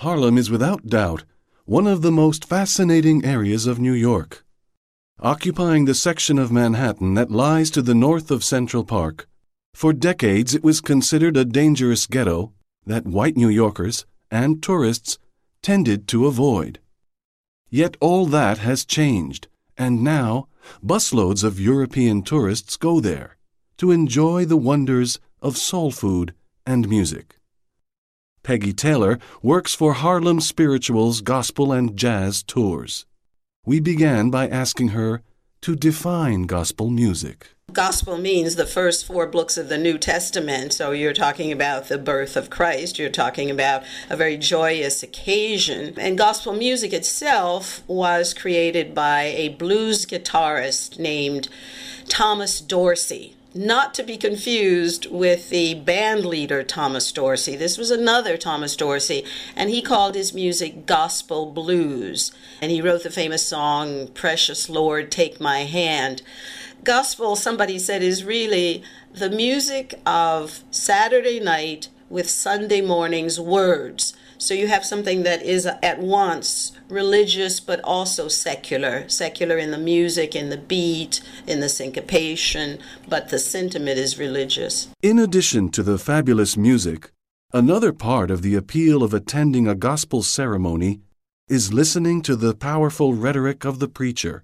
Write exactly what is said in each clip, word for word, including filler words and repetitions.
Harlem is without doubt one of the most fascinating areas of New York. Occupying the section of Manhattan that lies to the north of Central Park, for decades it was considered a dangerous ghetto that white New Yorkers and tourists tended to avoid. Yet all that has changed, and now busloads of European tourists go there to enjoy the wonders of soul food and music. Peggy Taylor works for Harlem Spirituals Gospel and Jazz Tours. We began by asking her to define gospel music. Gospel means the first four books of the New Testament, so you're talking about the birth of Christ, you're talking about a very joyous occasion. And gospel music itself was created by a blues guitarist named Thomas Dorsey. Not to be confused with the band leader Thomas Dorsey. This was another Thomas Dorsey, and he called his music gospel blues. And he wrote the famous song, Precious Lord, Take My Hand. Gospel, somebody said, is really the music of Saturday night with Sunday morning's words. So you have something that is at once religious but also secular. Secular in the music, in the beat, in the syncopation, but the sentiment is religious. In addition to the fabulous music, another part of the appeal of attending a gospel ceremony is listening to the powerful rhetoric of the preacher.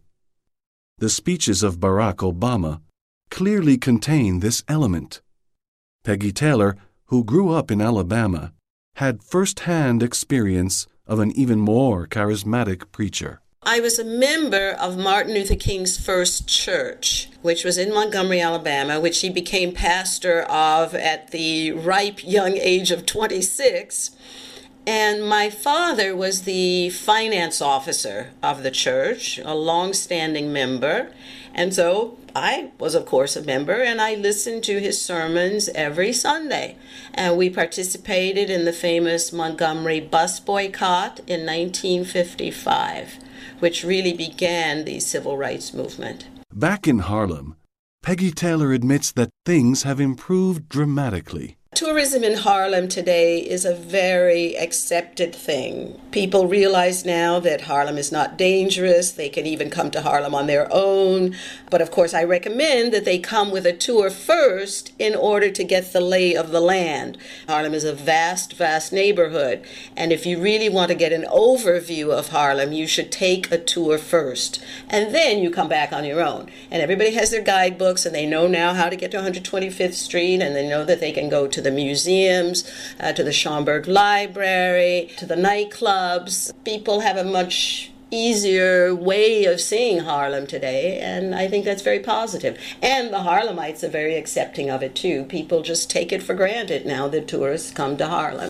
The speeches of Barack Obama clearly contain this element. Peggy Taylor, who grew up in Alabama, had first-hand experience of an even more charismatic preacher. I was a member of Martin Luther King's first church, which was in Montgomery, Alabama, which he became pastor of at the ripe young age of twenty-six. And my father was the finance officer of the church, a long-standing member. And so I was, of course, a member, and I listened to his sermons every Sunday. And we participated in the famous Montgomery bus boycott in nineteen fifty-five, which really began the civil rights movement. Back in Harlem, Peggy Taylor admits that things have improved dramatically. Tourism in Harlem today is a very accepted thing. People realize now that Harlem is not dangerous. They can even come to Harlem on their own. But of course, I recommend that they come with a tour first in order to get the lay of the land. Harlem is a vast, vast neighborhood. And if you really want to get an overview of Harlem, you should take a tour first. And then you come back on your own. And everybody has their guidebooks, and they know now how to get to one hundred twenty-fifth Street, and they know that they can go to the museums, uh, to the Schomburg Library, to the nightclubs. People have a much easier way of seeing Harlem today, and I think that's very positive. And the Harlemites are very accepting of it too. People just take it for granted now that tourists come to Harlem.